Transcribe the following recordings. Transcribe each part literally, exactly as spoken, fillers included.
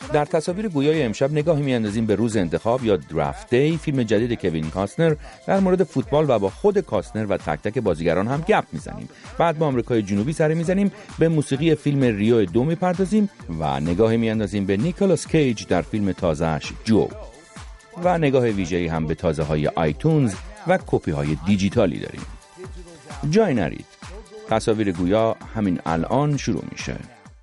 در تصاویر گویای امشب نگاهی می‌اندازیم به روز انتخاب یا درافت دی، فیلم جدید کوین کاستنر در مورد فوتبال و با خود کاستنر و تک تک بازیگران هم گپ میزنیم. بعد با آمریکای جنوبی سر میزنیم، به موسیقی فیلم ریو دو میپردازیم و نگاهی می‌اندازیم به نیکولاس کیج در فیلم تازه‌اش جو. و نگاه ویژه‌ای هم به تازه‌های آیتونز و کپی‌های دیجیتالی داریم. جای نرید. تصاویر گویا همین الان شروع میشه.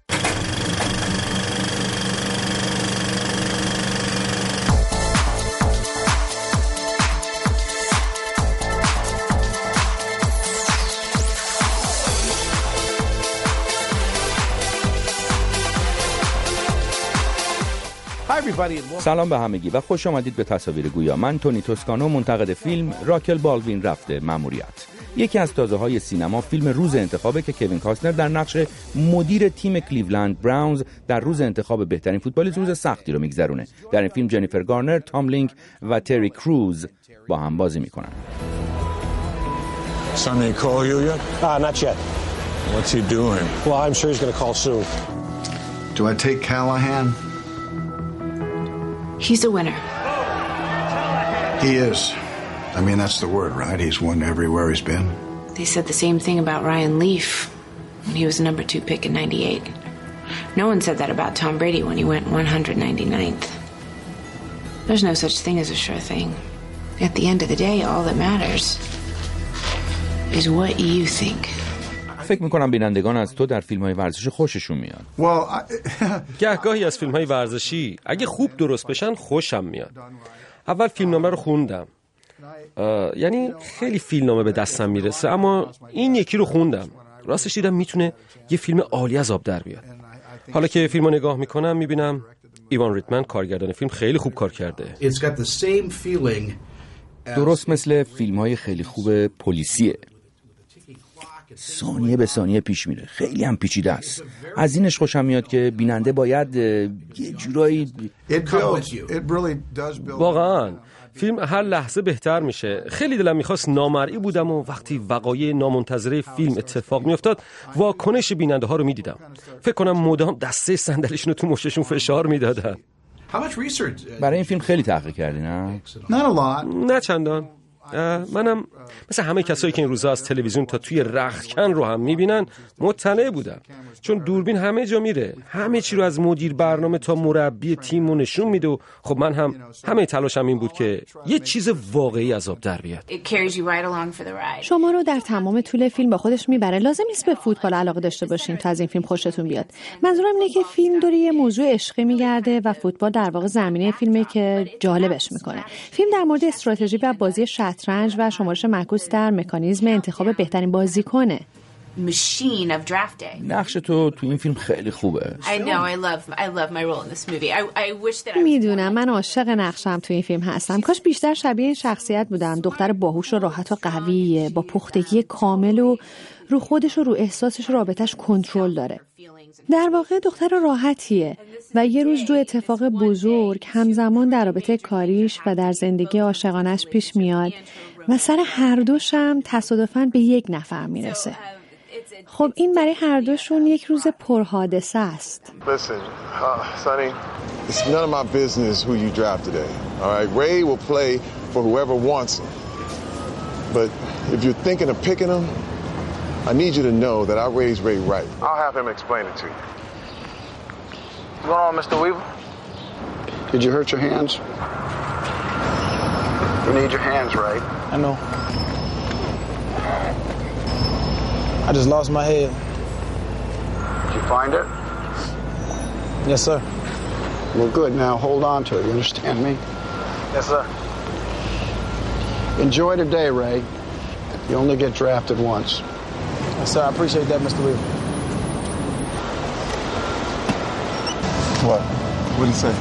سلام به همگی و خوش آمدید به تصاویر گویا. من تونی توسکانو، منتقد فیلم. راکل بالدوین رفته مأموریت. یکی از تازه‌های سینما فیلم روز انتخابه که کوین کاستنر در نقش مدیر تیم کلیولند براونز در روز انتخاب بهترین فوتبالیست روز سختی رو میگذرونه. در این فیلم جنیفر گارنر، تام لینک و تری کروز با هم بازی میکنن. Sonny call you yet? Ah, not yet. What's he doing? Well, I'm sure he's going to call soon. Do I take Callahan? He's a winner. He is. I mean, that's the word, right? He's won everywhere he's been. They said the same thing about Ryan Leaf when he was the number two pick in ninety-eight. No one said that about Tom Brady when he went one hundred ninety-ninth. There's no such thing as a sure thing. At the end of the day, all that matters is what you think. فکر میکنم بینندگان از تو در فیلم‌های ورزشی خوششون میاد. well, I... گهگاهی از فیلم‌های ورزشی اگه خوب درست بشن خوشم میاد. اول فیلمنامه رو خوندم. یعنی خیلی فیلمنامه به دستم میرسه، اما این یکی رو خوندم. راستش دیدم میتونه یه فیلم عالی از آب در بیاد. حالا که فیلمو نگاه میکنم میبینم ایوان ریتمن کارگردان فیلم خیلی خوب کار کرده. درست مثل فیلم‌های خیلی خوب پلیسیه. ثانیه به ثانیه پیش میره، خیلی هم پیچیده است. از اینش خوشم میاد که بیننده باید یه جورایی واقعا فیلم هر لحظه بهتر میشه. خیلی دلم میخواست نامرئی بودم و وقتی وقایع نامنتظره فیلم اتفاق میافتاد واکنش بیننده ها رو میدیدم. فکر کنم مدام دسته صندلیشون رو تو مشتشون فشار میدادن. برای این فیلم خیلی تحقیق کردی نه؟ نه چندان. منم مثل همه کسایی که این روزا از تلویزیون تا توی رختکن رو هم میبینن مطلع بودم، چون دوربین همه جا میره، همه چی رو از مدیر برنامه تا مربی تیم رو نشون میده و خب من هم همه تلاشم این بود که یه چیز واقعی از آب در بیاد. شما رو در تمام طول فیلم با خودش میبره. لازم نیست به فوتبال علاقه داشته باشین تا از این فیلم خوشتون بیاد. منظورم اینه که فیلم داره یه موضوع عشقی میگرده و فوتبال در واقع زمینه فیلمه که جالبش میکنه. فیلم در مورد استراتژی و بازی شطرنج و شمارش معکوس در مکانیزم انتخاب بهترین بازیکنه. Machine of draft day. نقش تو تو این فیلم خیلی خوبه. I know, I love, I love my role in this movie. I, I wish that I. میدونم من عاشق نقشم تو این فیلم هستم. کاش بیشتر شبیه این شخصیت بودم. دختر باهوش و راحت و قویه، با پختگی کامل و رو خودش و رو احساسش و رابطش کنترل داره. در واقع دختر راحتیه و یه روز دو اتفاق بزرگ همزمان در رابطه کاریش و در زندگی عاشقانش پیش میاد و سر هر دوشم تصادفاً به یک نفر میرسه. خب این برای هر دوشون یک روز پرحادثه است. Listen, uh, Sonny, it's none of my business who you draft today. All right, Ray will play for whoever wants him. But if you're thinking of picking him, I need you to know that I raised Ray right. I'll have him explain it to you. What's going on, Mister Weaver? Did you hurt your hands? You need your hands right. I know. I just lost my head. Did you find it? Yes, sir. Well, good. Now hold on to it. You understand me? Yes, sir. Enjoy the day, Ray. You only get drafted once. Yes, sir. I appreciate that, Mister Weaver. What? What did he say?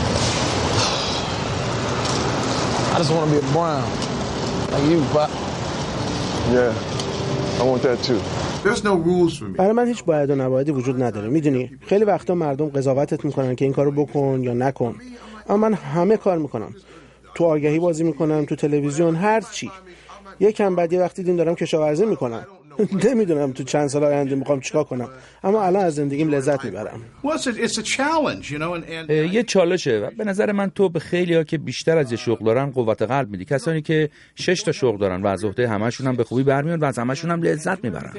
I just want to be a Brown. Like you, Pop. Yeah, I want that too. There's no rules for me. برای من هیچ باید و نبایدی وجود نداره. میدونی خیلی وقتا مردم قضاوتت میکنن که این کارو بکن یا نکن، اما من همه کار میکنم. تو آگهی بازی میکنم، تو تلویزیون، هر چی. یکم بعد یه وقتی دین دارم کشاورزی میکنم. نمیدونم تو چند سال آینده میخوام چیکار کنم، اما الان از زندگیم لذت میبرم. یه چالشه و به نظر من تو به خیلی‌ها که بیشتر از یه شغل دارن قوت قلب میدی، کسانی که شش تا شغل دارن و از عهده همشون هم به خوبی برمیان و از همشون هم لذت میبرن.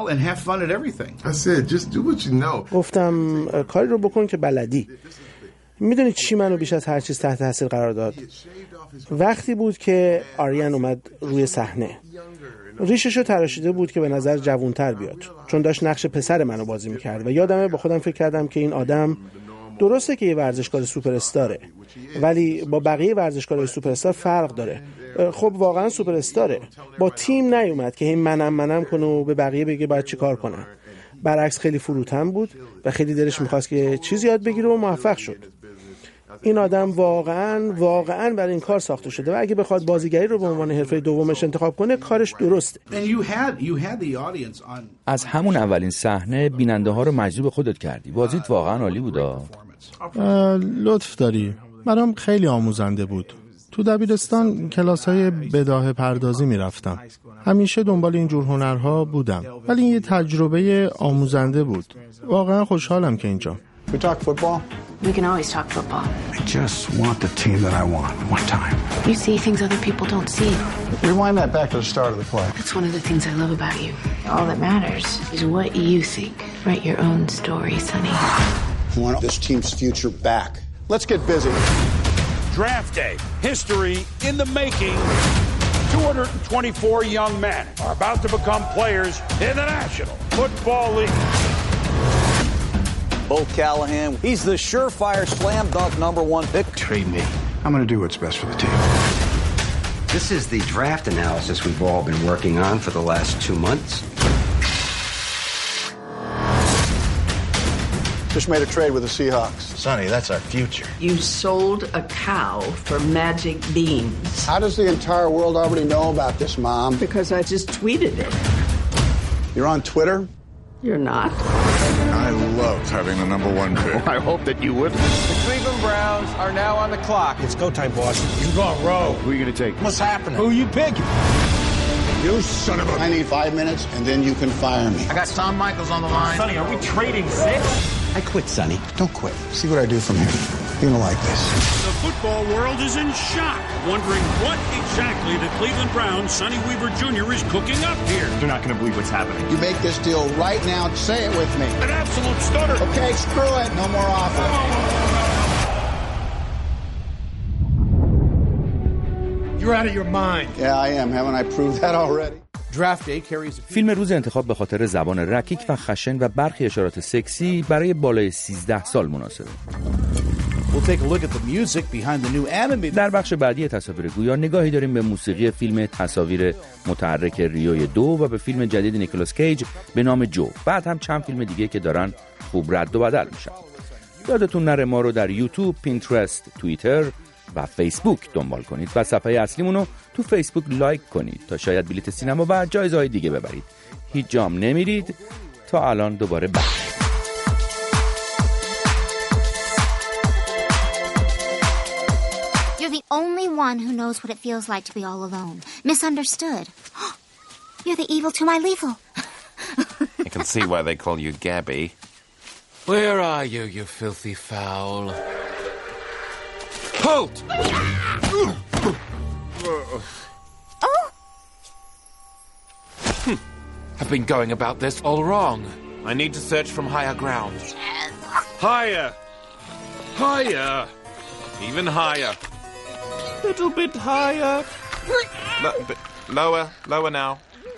گفتم کاری رو بکن که بلدی. میدونی چی منو بیش از هر چیز تحت تاثیر قرار داد؟ وقتی بود که آریان اومد روی صحنه. ریششو تراشیده بود که به نظر جوان‌تر بیاد، چون داشت نقش پسر منو بازی میکرد و یادمه با خودم فکر کردم که این آدم درسته که یه ورزشکار سوپر استاره، ولی با بقیه ورزشکارای سوپر استار فرق داره. خب واقعا سوپر استاره، با تیم نیومد که این منم منم کنه و به بقیه بگه باید چی کار کنن. برعکس خیلی فروتن بود و خیلی دلش میخواست که چیزی یاد بگیره و موفق شد. این آدم واقعا واقعا برای این کار ساخته شده و اگه بخواد بازیگری رو به عنوان حرفه دومش انتخاب کنه کارش درسته. از همون اولین صحنه بیننده ها رو مجذوب خودت کردی. بازیت واقعا عالی بود. لطف داری. برام خیلی آموزنده بود. تو دبیرستان کلاس‌های بداهه پردازی می‌رفتم. همیشه دنبال این جور هنرها بودم. ولی این یه تجربه آموزنده بود. واقعا خوشحالم که اینجا. We talk football? We can always talk football. I just want the team that I want, one time. You see things other people don't see. Rewind that back to the start of the play. That's one of the things I love about you. All that matters is what you think. Write your own story, Sonny. I want this team's future back. Let's get busy. Draft day. History in the making. two hundred twenty-four young men are about to become players in the National Football League. Both Callahan, he's the surefire slam dunk number one pick. Trade me. I'm going to do what's best for the team. This is the draft analysis we've all been working on for the last two months. Just made a trade with the Seahawks. Sonny, that's our future. You sold a cow for magic beans. How does the entire world already know about this, Mom? Because I just tweeted it. You're on Twitter? You're not. I love having the number one pick. I hope that you would. The Cleveland Browns are now on the clock. It's go time, boss. You gone rogue. Who are you going to take? What's happening? Who you picking? You son of a... I need five minutes, and then you can fire me. I got Shawn Michaels on the line. Sonny, are we trading six? I quit, Sonny. Don't quit. See what I do from here. You're going to like this. The football world is in shock, wondering what exactly the Cleveland Browns' Sonny Weaver Junior is cooking up here. They're not going to believe what's happening. You make this deal right now. Say it with me. An absolute stunner. Okay, screw it. No more offers. You're out of your mind. Yeah, I am. Haven't I proved that already? فیلم روز انتخاب به خاطر زبان رکیک و خشن و برخی اشارات سکسی برای بالای سیزده سال مناسبه. در بخش بعدی تصاویر گویا نگاهی داریم به موسیقی فیلم تصاویر متحرک ریوی دو و به فیلم جدید نیکولاس کیج به نام جو. بعد هم چند فیلم دیگه که دارن خوب رد و بدل میشن. یادتون نره ما رو در یوتیوب، پینترست، توییتر و فیسبوک دنبال کنید و صفحه اصلیمونو تو فیسبوک لایک کنید تا شاید بلیت سینما و جایزه‌های دیگه ببرید. هیچ جام نمیرید تا الان دوباره بعد. You're the only one who knows what it feels like to be all alone. Misunderstood. You're the evil to my lethal. I can see why they call you Gabby. Where are you, you filthy foul? Halt! Oh! Hm. I've been going about this all wrong. I need to search from higher ground. Higher! Higher! Even higher. Little bit higher. Lo- bit lower, lower now.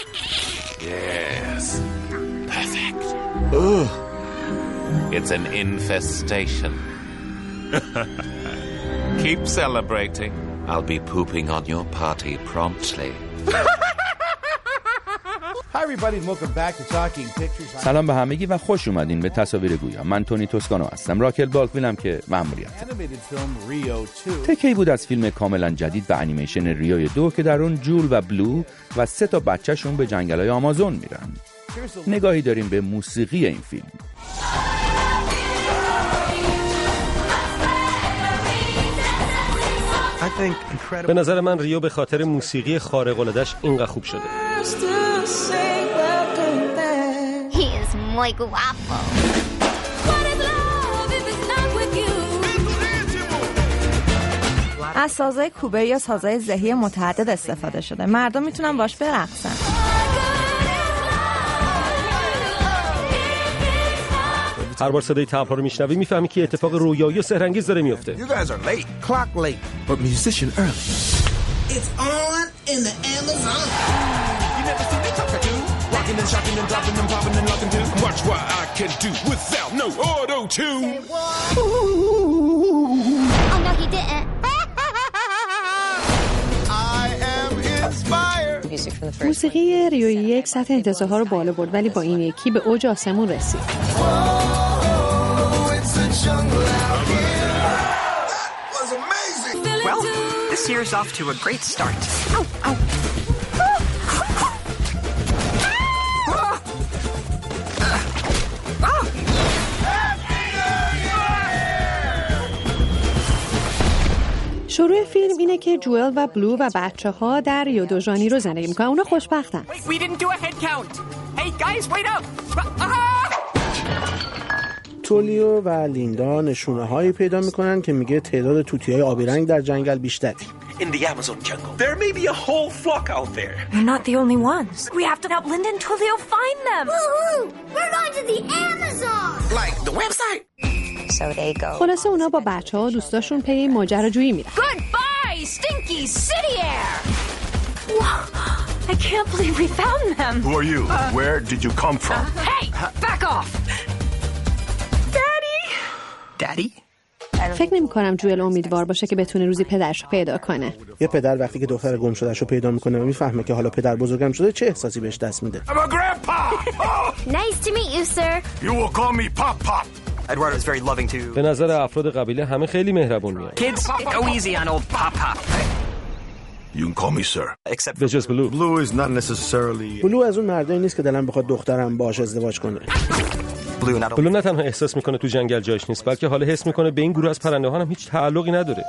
Yes. Perfect. Ugh. It's an infestation. Keep celebrating. I'll be pooping on your party promptly. Hi everybody, welcome back to Talking Pictures. سلام به همگی و خوش اومدین به تصاویر گویا. من تونی توسکانو هستم. راکل بالدوینم که مأموریت. تکی بود از فیلم کاملا جدید و انیمیشن ریو دو که در اون جول و بلو و سه تا بچه‌شون به جنگل‌های آمازون میرن. نگاهی داریم به موسیقی این فیلم. به نظر من ریو به خاطر موسیقی خارق‌العاده‌اش اینقدر خوب شده. like waffle. از سازهای کوبه یا سازهای زهی متعدد استفاده شده. مردم میتونن باش برقصن. هر بار صدای تبل‌ها رو میشنوی میفهمی که اتفاق رویایی و سحرانگیز داره میفته. You guys are late. Clock late. But musician early. It's on in the Amazon. You never see me talk to rocking and shocking and dropping and popping and locking too. Watch what I can do without no auto-tune. Oh no, he didn't. I am inspired. موسیقی ریو یک سطح انتظارها رو بالا برد ولی با این یکی به اوج آسمون رسید. Well, this year's off to a great start. Ow, ow. شروع فیلم اینه که جوئل و بلو و بچه ها در ریو دو ژانیرو زندگی میکنن. اونا خوشبختن. Wait, we didn't do a head count. Hey guys, wait up. تولیو و لیندا نشونه هایی پیدا میکنن که میگه تعداد توتی های آبی رنگ در جنگل بیشتره. In the Amazon jungle, there may be a whole flock out there. You're not the only ones. We have to help Linda and Tulio find them. Woohoo! We're going to the Amazon. Like the website. So they go. خلاصه اونا با بچه ها و دوستاشون پی ماجراجویی میرن. Goodbye, stinky city air. Wow, I can't believe we found them. Who are you? Uh, Where did you come from? Uh, hey, back off. Daddy. Daddy? فکر نمی کنم جوئل امیدوار باشه که بتونه روزی پدرش رو پیدا کنه. یه پدر وقتی که دختر گم شدهش رو پیدا میکنه و میفهمه که حالا پدر بزرگم شده چه احساسی بهش دست میده. I'm a grandpa. Oh. Nice to meet you, sir. You will call me Pop Pop. Eduardo is very loving too. به نظر افراد قبیله همه خیلی مهربون میان. Kids, go easy on old Pop Pop. You can call me sir. Except for just Blue. Blue is not necessarily. بلو از اون مردایی نیست که دلم بخواد دخترم باهاش ازدواج کنه. بلو نه تنها احساس میکنه تو جنگل جایش نیست بلکه حالا حس میکنه به این گروه از پرنده ها هم هیچ تعلقی نداره.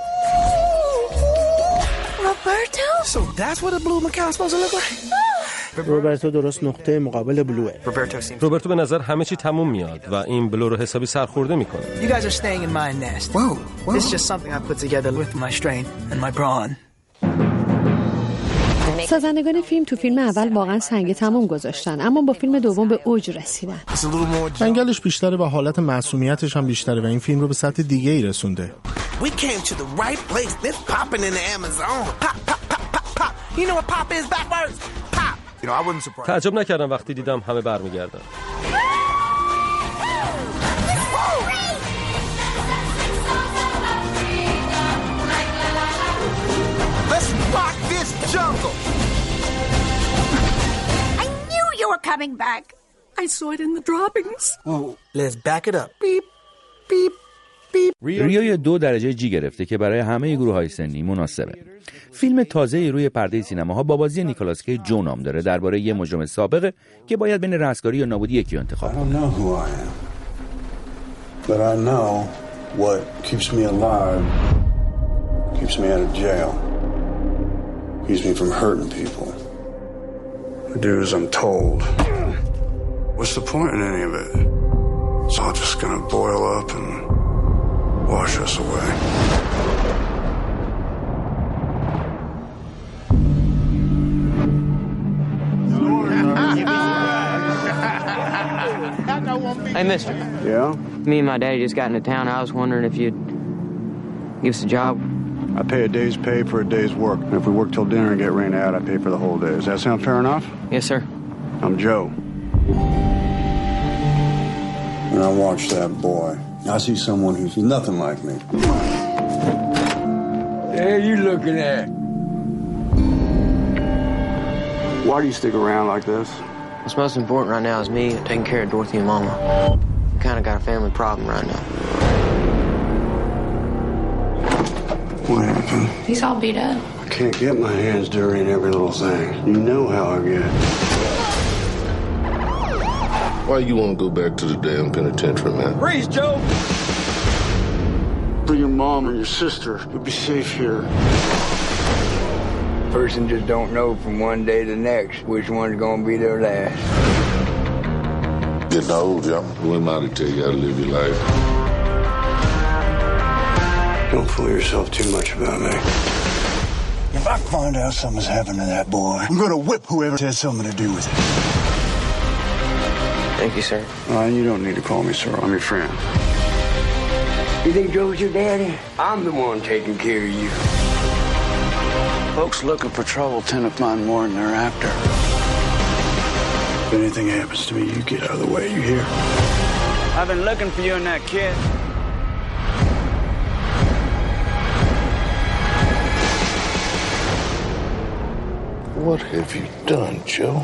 Roberto? So that's what a blue macaw is supposed to look like. روبرتو درست نقطه مقابل بلوه. روبرتو به نظر همه چی تموم میاد و این بلو رو حسابی سرخورده میکنه. You guys are staying in my nest. Whoa, whoa. It's just something I put together with my strain and my brawn. سازندگان فیلم تو فیلم اول واقعا سنگ تموم گذاشتن اما با فیلم دوم به اوج رسیدن. جنگلش بیشتره و حالت معصومیتش هم بیشتره و این فیلم رو به سطح دیگه ای رسونده. We came to the right place. This popping in the Amazon. Pop, pop, pop, pop, pop. You know what pop is backwards? Pop. You know, I wasn't surprised. تعجب نکردم وقتی دیدم همه برمیگردن. Let's rock this jungle. I knew you were coming back. I saw it in the droppings. Whoa, let's back it up. Beep, beep. ریو دو درجه جی گرفته که برای همه گروه های سنی مناسبه. فیلم تازه روی پرده سینماها با بازی نیکولاس کیج جو نام داره درباره یه مجرم سابقه که باید بین رستگاری یا نابودی یکی انتخاب کنه. I don't know who I am. But I know what keeps me alive. Keeps me out of jail. Keeps me from hurting people. I do as I'm told. What's the point in any of it? It's all just gonna boil up and wash us away. Hey, mister. Yeah? Me and my daddy just got into town. I was wondering if you'd give us a job. I pay a day's pay for a day's work. And if we work till dinner and get rained out, I pay for the whole day. Does that sound fair enough? Yes, sir. I'm Joe. And I watch that boy. I see someone who's nothing like me. The hell you looking at? Why do you stick around like this? What's most important right now is me taking care of Dorothy and Mama. We kind of got a family problem right now. What happened? He's all beat up. I can't get my hands dirty in every little thing. You know how I get. Why you want to go back to the damn penitentiary, man? Freeze, Joe! For your mom or your sister, you'll be safe here. Person just don't know from one day to the next which one's gonna be their last. Getting old, yeah. Who am I to tell you how to live your life? Don't fool yourself too much about me. If I find out something's happened to that boy, I'm gonna whip whoever has something to do with it. Thank you, sir. Uh, you don't need to call me sir. I'm your friend. You think Joe's your daddy? I'm the one taking care of you. Folks looking for trouble tend to find more than they're after. If anything happens to me, you get out of the way, you hear? I've been looking for you and that kid. What have you done, Joe?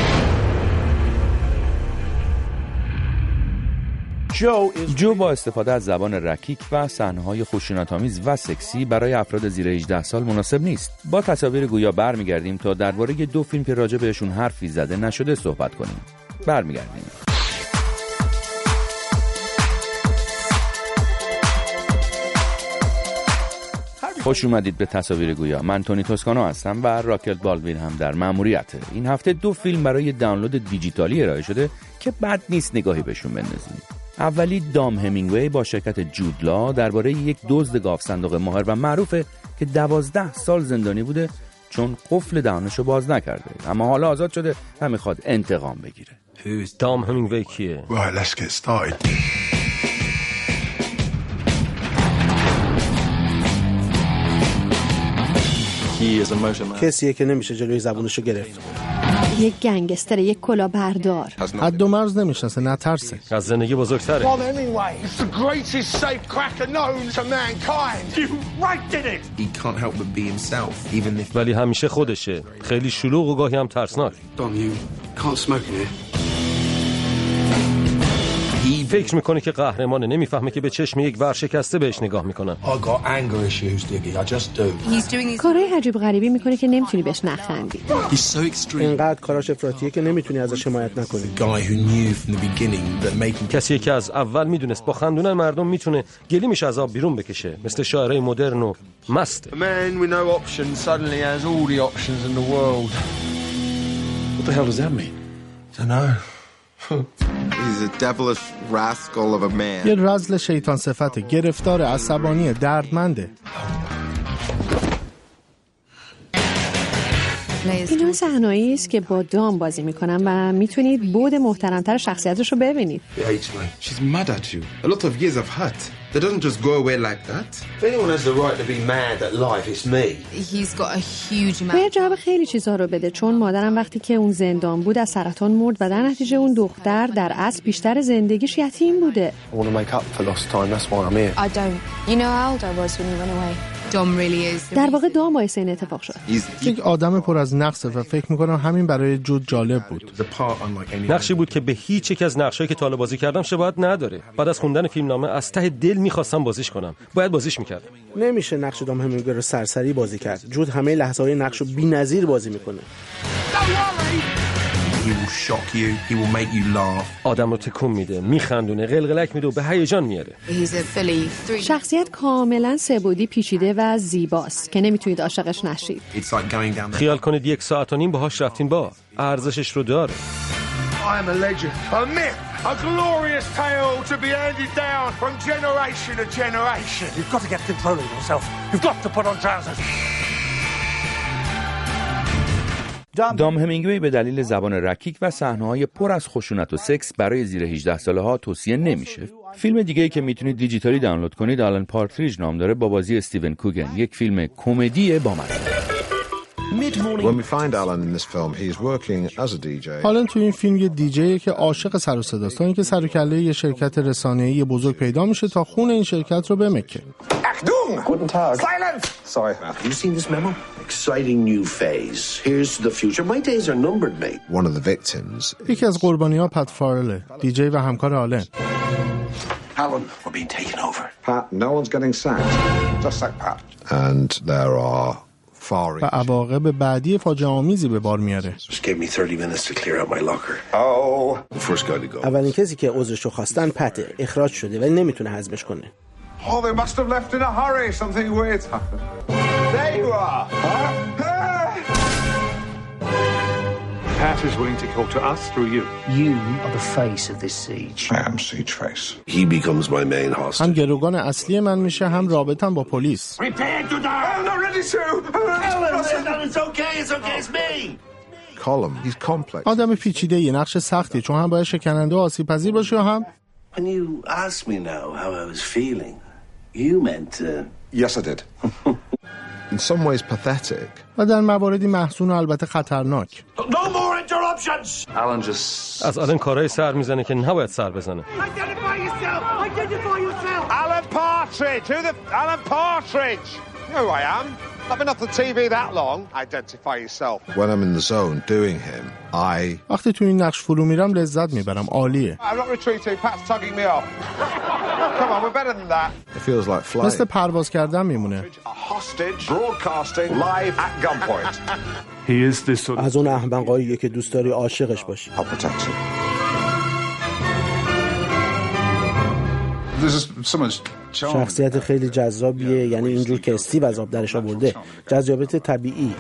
جو با استفاده از زبان رکیک و صحنه‌های خشونت‌آمیز و سکسی برای افراد زیر هجده سال مناسب نیست. با تصاویر گویا برمیگردیم تا درباره دو فیلم که راجع بهشون حرفی زده نشده صحبت کنیم. برمیگردیم. خوش اومدید به تصاویر گویا. من تونی توسکانو هستم و راکل بالدوین هم در مأموریته. این هفته دو فیلم برای دانلود دیجیتالی ارائه شده که بد نیست نگاهی بهشون بندازیم. اولی دام همینگوی با شرکت جودلا درباره یک دزد گاو صندوق ماهر و معروفه که دوازده سال زندانی بوده چون قفل دهانشو باز نکرده، اما حالا آزاد شده و میخواد انتقام بگیره. دام همینگوی کیه؟ Right, let's get started. کسیه که نمیشه جلوی زبونشو گرفت. یک گنگستر، یک کلاهبردار. حد و مرز نمیشناسه، نترسه. از زندگی بزرگتره. Tom Hemingway, it's the greatest safecracker known to mankind. You right did it. He can't help but be himself, even if. ولی همیشه خودشه. خیلی شلوغ و گاهی هم ترسناک. Dom, you can't smoke in here. فکر میکنه که قهرمانه، نمیفهمه که به چشم یک ورشکسته بهش نگاه میکنن. کارهای عجیب غریبی میکنه که نمیتونی بهش نخندی. اینقدر کاراش افراطیه که نمیتونی ازش حمایت نکنی. کسی که از اول میدونست با خندونن مردم میتونه گلیمش از آب بیرون بکشه، مثل شاعرای مدرن و مست. He's a devilish rascal of a man. یه رذل شیطان صفته، گرفتار، عصبانی، دردمنده. اینا صحنه‌ای است که با دام بازی میکنن و میتونید بعد محترمتر شخصیتش رو ببینید. She's mad at you. A lot of years of hurt. They don't just go away like that. If anyone has the right to be mad at life, it's me. He's got a huge amount. باید جواب خیلی چیزها رو بده، چون مادرم وقتی که اون زندان بود از سرطان مرد و در نتیجه اون دختر در اصل بیشتر زندگیش یتیم بوده. I want to make up for lost time. That's why I'm here. I don't. You know how old I was when you went away. Dom really is. در واقع دام باعث این اتفاق شد. یک آدم پر از نقصه و فکر میکنم همین برای جود جالب بود. نقشی بود که به هیچ یک از نقشایی که تا حالا بازی کردم شباهت نداره. بعد از خوندن فیلمنامه از ته دل میخواستم بازیش کنم. باید بازیش میکردم. نمیشه نقش دام همینگوی رو سرسری بازی کرد. جود همه لحظه‌های نقش رو بی‌نظیر بازی میکنه. He will shock you. He will make you laugh. آدم رو تکون میده، میخندونه، قلقلک میده و به هیجان میاره. شخصیت کاملا سه‌بعدی پیچیده و زیباست که نمیتونید عاشقش نشید. خیال کنید یک ساعت و نیم باهاش رفتین با ارزشش رو داره. I'm a legend, a myth, a glorious tale to be handed down from generation to generation. You've got to get control of yourself. You've got to put on trousers. دام همینگوی به دلیل زبان رکیک و صحنه‌های پر از خشونت و سکس برای زیر هجده ساله ها توصیه نمیشه. فیلم دیگه‌ای که میتونید دیجیتالی دانلود کنید آلن پارتریج نام داره، با بازی استیون کوگن، یک فیلم کمدی با مزه. When we find Alan in this film, he's working as a دی جی. آلن تو این فیلم یه دیجیه که عاشق سر و صداست، تا اینکه سر و کله یه شرکت رسانه‌ای بزرگ پیدا میشه تا خون این شرکت رو بمکه. Achtung! Guten Tag. Silence! Sorry. Have you seen this memo? Exciting new phase. Here's to the future. My days are numbered, mate. One of the victims. یکی از قربانی‌ها پت فارله، دیجی و همکار آلن. Alan, we're being taken over. Pat, no one's getting sacked. Just like Pat. And there are و عواقب بعدی فاجعه آمیزی به بار میاره. اولین کسی که عذرشو خواستن پته، اخراج شده ولی نمیتونه هضمش کنه. Oh, they must have left in a hurry. Something weird's happened. There you are. Huh? Pat, Trace is willing to talk to us through you. You are the face of this siege. I am C. Trace. He becomes my main hostage. هم گروگان اصلی من میشه هم رابطم با پلیس. Prepare to die! I'm not ready to! It's okay, it's okay, it's me! Column, he's complex. آدم پیچیده یه نقش سختی چون هم باید شکننده و آسیب پذیر باشه و هم When you asked me now how I was feeling, you meant uh... Yes, I did. In some ways pathetic. و در مواردی محزون و البته خطرناک. No more interruptions! Alan just... از آلن کارهای سر میزنه که نباید سر بزنه. Identify yourself! Identify yourself! Alan Partridge! Who the... Alan Partridge! You know who I am. I've been off the T V that long. Identify yourself. When I'm in the zone doing him, I... وقتی تو این نقش فرو میرم لذت میبرم. عالیه. I'm not retreating. Pat's tugging me off. Come on, we're better than that. It feels like flying. مثل پرواز کردن میمونه. A hostage broadcasting live at gunpoint. He is this sort of... از اون احمقاییه که دوست داری عاشقش باشی. I'll protect him. This is someone's شخصیت خیلی جذابیه، یعنی اینجور که استیو از آب درش آورده. جذابیت طبیعی.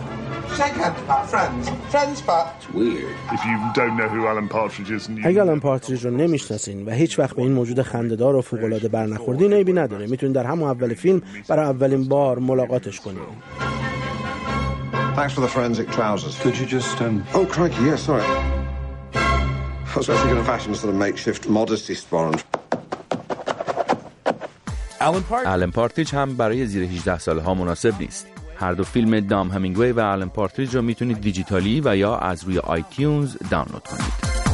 اگه آلن پارتریج رو نمیشناسین و هیچ وقت به این موجود خنده‌دار و فوق‌العاده برنخوردین، عیبی نداره. میتونین در همون اول فیلم برای اولین بار ملاقاتش کنین. Thanks for the forensic trousers. Could you just um Oh crikey, yeah, sorry. I was actually going to fashion a sort of makeshift modesty sponge. آلن پارتریج هم برای زیر هجده ساله ها مناسب نیست. هر دو فیلم دام همینگوی و آلن پارتریج رو میتونید دیجیتالی و یا از روی آیتیونز دانلود کنید.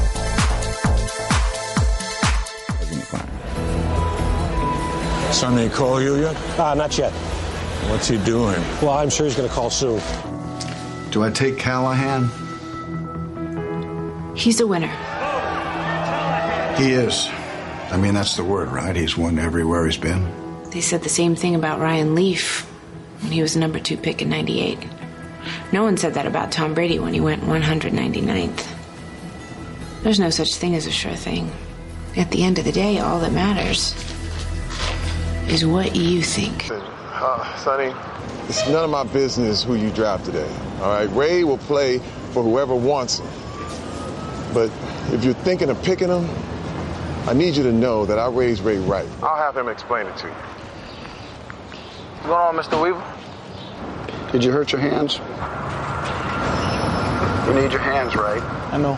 Son, they call you yet? Ah, not yet. What's he doing? Well, I'm sure he's going to call soon. Do I take Callahan? He's a winner. He is. I mean, that's the word, right? He's won everywhere he's been. They said the same thing about Ryan Leaf when he was a number two pick in ninety-eight. No one said that about Tom Brady when he went one hundred ninety-ninth. There's no such thing as a sure thing. At the end of the day, all that matters is what you think. Uh, Sonny, it's none of my business who you draft today. All right, Ray will play for whoever wants him. But if you're thinking of picking him, I need you to know that I raised Ray right. I'll have him explain it to you. What's going on, Mister Weaver? Did you hurt your hands? You need your hands right. I know.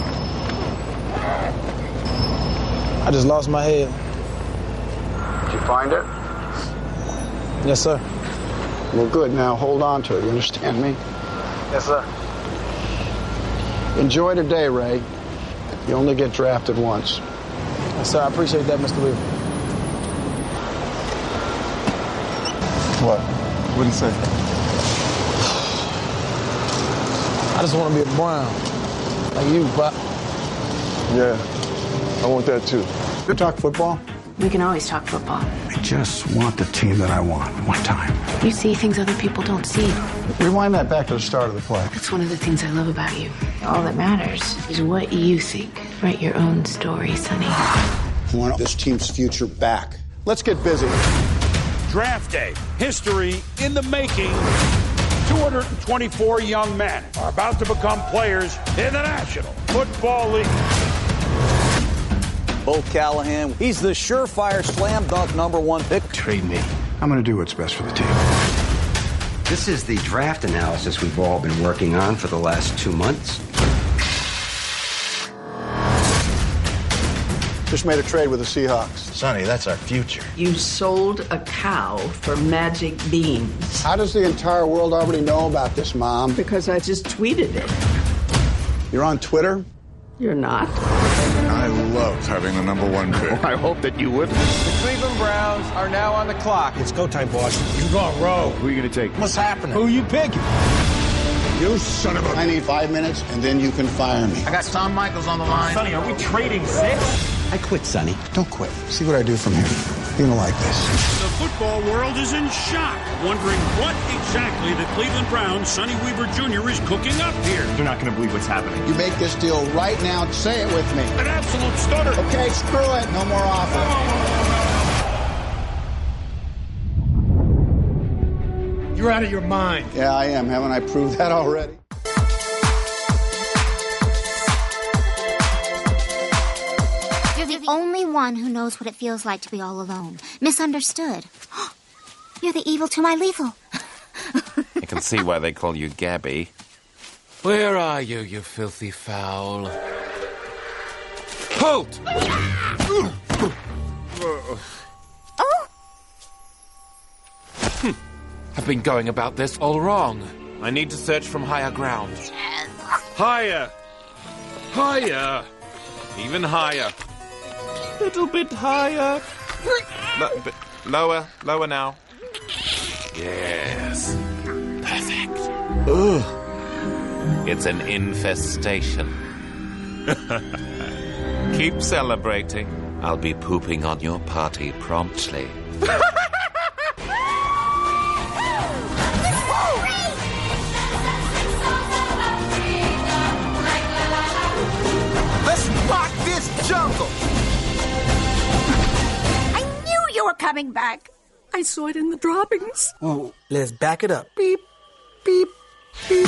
I just lost my head. Did you find it? Yes, sir. Well, good. Now hold on to it. You understand me? Yes, sir. Enjoy the day, Ray. You only get drafted once. Yes, sir. I appreciate that, Mister Weaver. What? What did he say? I just want to be a Brown. Like you, Pop. Yeah, I want that too. You talk football? We can always talk football. I just want the team that I want, one time. You see things other people don't see. Rewind that back to the start of the play. That's one of the things I love about you. All that matters is what you think. Write your own story, Sonny. I want this team's future back. Let's get busy. Draft day. History in the making. two hundred twenty-four young men are about to become players in the National Football League. Bo Callahan, he's the surefire slam dunk number one pick. Trade me. I'm going to do what's best for the team. This is the draft analysis we've all been working on for the last two months. Just made a trade with the Seahawks. Sonny, that's our future. You sold a cow for magic beans. How does the entire world already know about this, Mom? Because I just tweeted it. You're on Twitter? You're not. I love having the number one pick. I hope that you would. The Cleveland Browns are now on the clock. It's go time, boss. You gone rogue. Who are you going to take? What's happening? Who you picking? You son of a... I need five minutes, and then you can fire me. I got Shawn Michaels on the line. Sonny, are we trading six? I quit, Sonny. Don't quit. See what I do from here. You're going to like this. The football world is in shock, wondering what exactly the Cleveland Browns' Sonny Weaver Junior is cooking up here. They're not going to believe what's happening. You make this deal right now. Say it with me. An absolute stunner. Okay, screw it. No more offers. You're out of your mind. Yeah, I am. Haven't I proved that already? one who knows what it feels like to be all alone, misunderstood. You're the evil to my lethal. I can see why they call you Gabby. Where are you, you filthy foul? Halt! Oh! Hm. I've been going about this all wrong. I need to search from higher ground. Higher! Higher! Even higher. Little bit higher. Lo- bit lower, lower now. Yes. Perfect. Ugh. It's an infestation. Keep celebrating. I'll be pooping on your party promptly. Let's rock this jungle! I knew you were coming back. I saw it in the droppings. Whoa, let's back it up. Beep, beep, beep.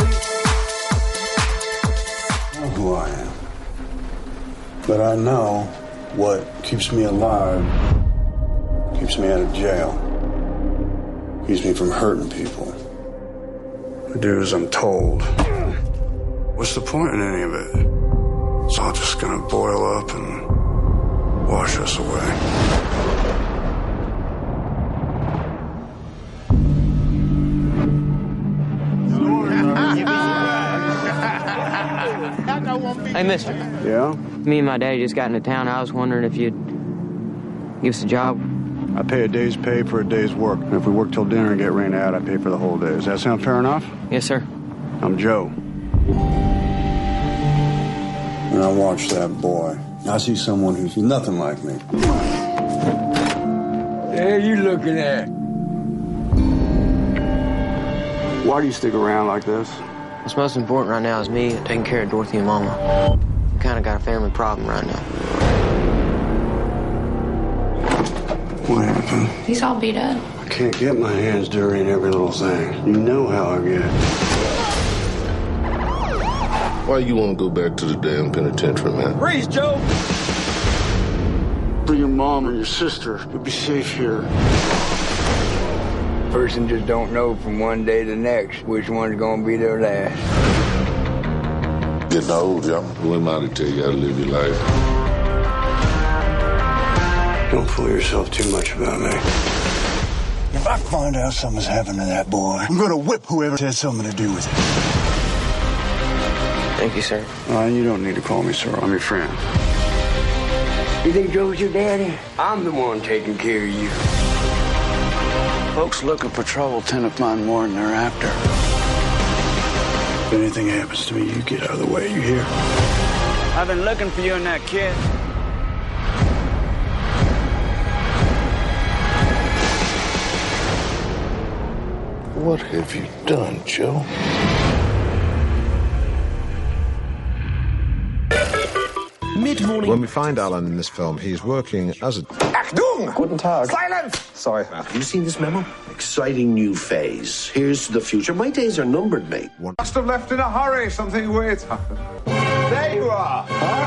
I know who I am. But I know what keeps me alive, keeps me out of jail, keeps me from hurting people. I do as I'm told. What's the point in any of it? It's all just gonna boil up and wash us away. Hey, mister. Yeah? Me and my daddy just got into town. I was wondering if you'd give us a job. I pay a day's pay for a day's work. And if we work till dinner and get rained out, I pay for the whole day. Does that sound fair enough? Yes, sir. I'm Joe. When I watch that boy, I see someone who's nothing like me. The hell you looking at? Why do you stick around like this? What's most important right now is me taking care of Dorothy and Mama. We kind of got a family problem right now. What happened? He's all beat up. I can't get my hands dirty in every little thing. You know how I get. Why you want to go back to the damn penitentiary, man? Freeze, Joe! For your mom and your sister, you'll be safe here. Person just don't know from one day to the next which one's gonna be their last. Getting old, y'all. Who am I to tell you how to live your life? Don't fool yourself too much about me. If I find out something's happened to that boy, I'm gonna whip whoever has something to do with it. Thank you, sir. Uh, you don't need to call me sir. I'm your friend. You think Joe's your daddy? I'm the one taking care of you. Folks looking for trouble tend to find more than they're after. If anything happens to me, you get out of the way, you hear? I've been looking for you and that kid. What have you done, Joe? Mid-morning. When we find Alan in this film, he's working as a... Achtung! Guten Tag. Silence! Sorry. Have you seen this memo? Exciting new phase. Here's the future. My days are numbered, mate. One. Must have left in a hurry. Something weird's happened. There you are. Huh?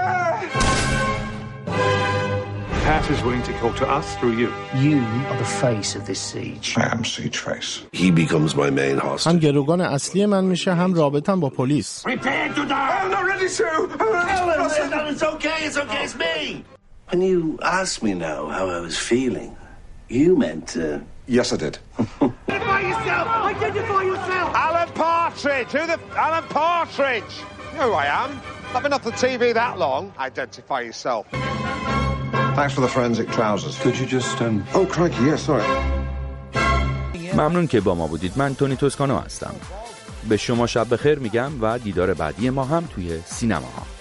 Pat is willing to talk to us through you. You are the face of this siege. I am Siege Face. He becomes my main hostage. هم گروگان اصلی من میشه هم رابطم با پلیس. Prepare to die! I'm not ready to! It's okay, it's okay, it's me! When you asked me now how I was feeling, you meant, uh... Yes, I did. Identify yourself! Identify yourself! Alan Partridge! Who the... Alan Partridge! You know who I am. I've been off the T V that long. Identify yourself. Thanks for the forensic trousers. Could you just, um... Oh, crikey, yes, sorry. ممنون که با ما بودید. من تونی توسکانو هستم. به شما شب بخیر میگم و دیدار بعدی ما هم توی سینماها.